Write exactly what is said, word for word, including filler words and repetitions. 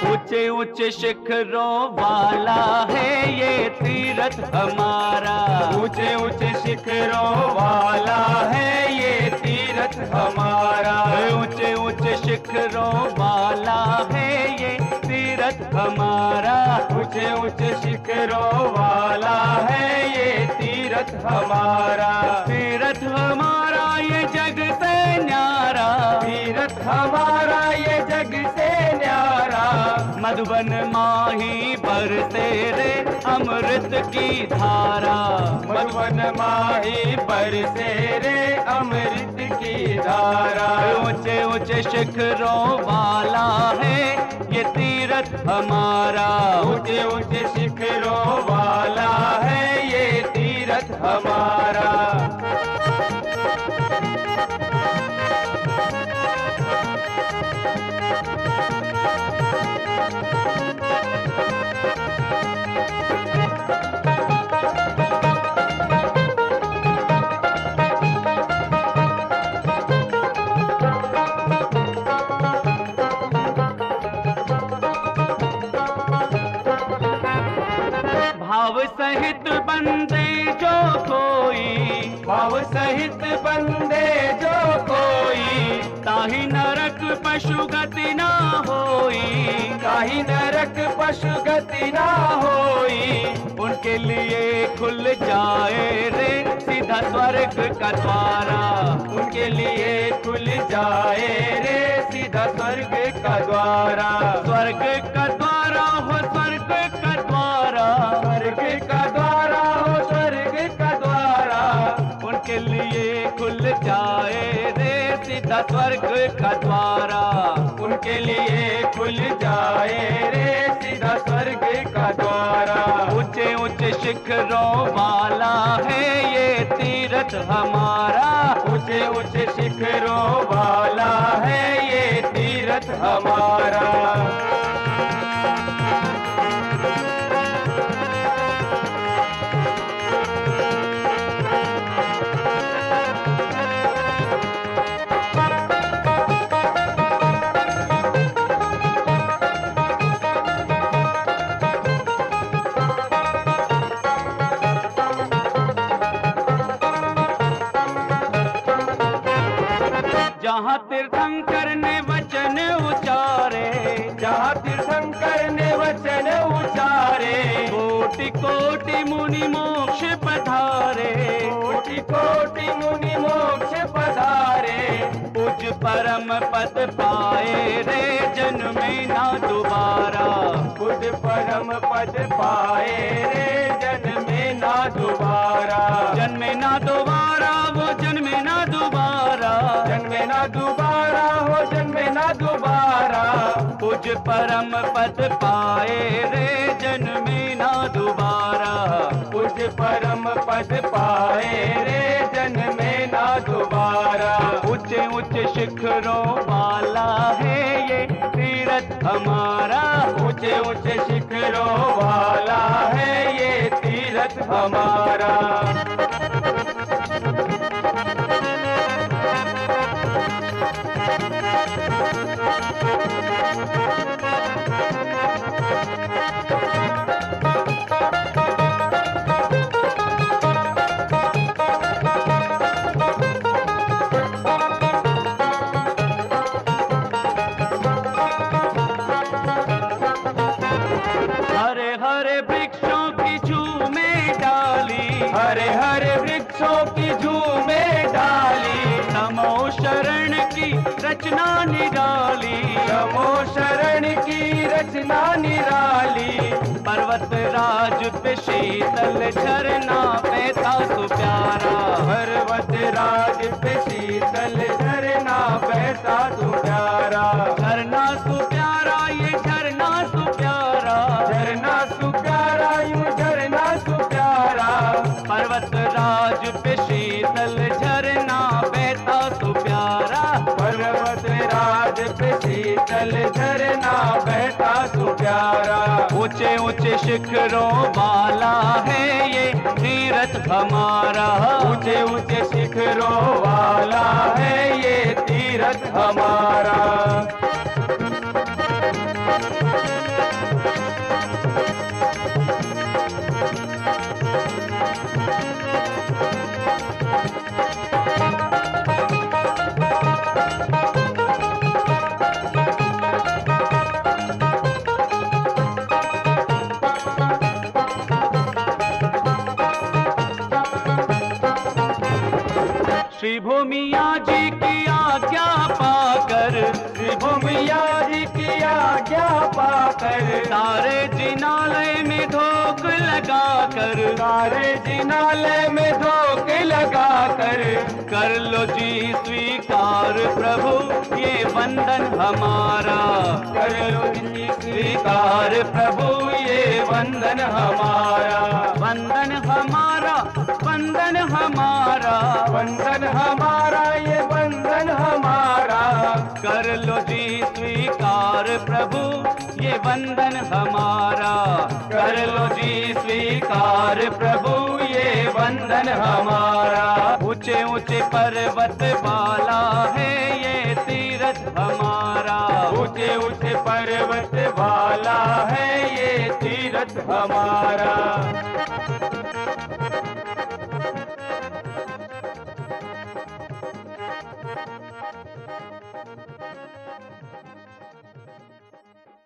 ऊंचे ऊंचे शिखरों वाला है ये तीरथ हमारा। ऊंचे ऊंचे शिखरों वाला है ये तीरथ हमारा। ऊंचे ऊंचे शिखरों वाला है ये तीरथ हमारा। ऊंचे ऊंचे शिखरों वाला है ये तीरथ हमारा। तीरथ हमारा ये जग से न्यारा। तीरथ हमारा ये जग से न्यारा। मधुबन माही बरसे रे अमृत की धारा। मधुबन माही बरसे रे अमृत की धारा। ऊंचे ऊंचे शिखरों वाला है ये तीरथ हमारा। ऊंचे ऊंचे शिखरों वाला है ये तीरथ हमारा। भाव सहित बंदे जो कोई। भाव सहित बंदे जो कोई। ताहि नरक पशु गति ना होई। ताहि नरक पशु गति ना होई। उनके लिए खुल जाए रे सीधा स्वर्ग का द्वारा। उनके लिए खुल जाए रे सीधा स्वर्ग का द्वारा। स्वर्ग का द्वारा हो स्वर्ग का द्वारा। स्वर्ग का द्वारा हो स्वर्ग का द्वारा। उनके लिए खुल जाए रे सीधा स्वर्ग का द्वारा। उनके लिए खुल जाए रे सीधा स्वर्ग का द्वारा। ऊंचे ऊंचे शिखरों वाला है ये तीरथ हमारा। ऊंचे ऊंचे शिखरों वाला है ये तीरथ हमारा। जहाँ तीर्थंकर ने वचन उचारे। जहाँ तीर्थंकर ने वचन उचारे। कोटि कोटि मुनि मोक्ष पधारे। कोटि कोटि मुनि मोक्ष पधारे। उज परम पद पाए रे जन्मे ना दोबारा। उज परम पद पाए रे जन्मे ना दोबारा। जन्मे ना दोबारा वो जन्मे ना दोबारा। जन्मे ना दोबारा हो जन्मे ना दोबारा। उज परम पद पाए रे जन्मे ना दोबारा। उज परम पद पाए रे जन्मे ना दोबारा। ऊंचे ऊंचे शिखरों वाला है ये तीरथ हमारा। ऊंचे ऊंचे शिखरों वाला है ये तीरथ हमारा। हरे हरे वृक्षों की झूमे डाली। हरे हरे वृक्षों की झूमे डाली। नमो शरण की रचना निराली। नमो शरण की रचना निराली। पर्वत राज पे शीतल झरना बहता सो प्यारा। पर्वत राज पे शीतल झरना बहता सो प्यारा। झरना सो प्यारा ये झरना सो प्यारा। झरना सु प्यारा यूं झरना सु प्यारा। पर्वत राज पे शीतल झरना बहता सो प्यारा। पर्वत राज पे शीतल झरना बहता सु प्यारा। ऊंचे ऊंचे शिखरों वाला है ये तीरथ हमारा। ऊंचे ऊंचे शिखरों वाला है ये तीरथ हमारा। श्री भूमिया जी की आज्ञा पाकर, श्री भूमिया जी की आज्ञा पाकर, सारे जिनालय में धोख लगाकर, सारे जिनालय में धोख लगाकर, कर लो जी स्वीकार प्रभु ये वंदन हमारा, कर लो जी स्वीकार प्रभु ये वंदन हमारा, वंदन हमारा, वंदन हमारा, वंदन हमारा ये वंदन हमारा, कर लो जी स्वीकार प्रभु ये वंदन हमारा, कर लो जी स्वीकार प्रभु ये वंदन हमारा। ऊंचे ऊंचे पर्वत वाला है ये तीरथ हमारा, ऊंचे ऊंचे पर्वत वाला है ये तीरथ हमारा।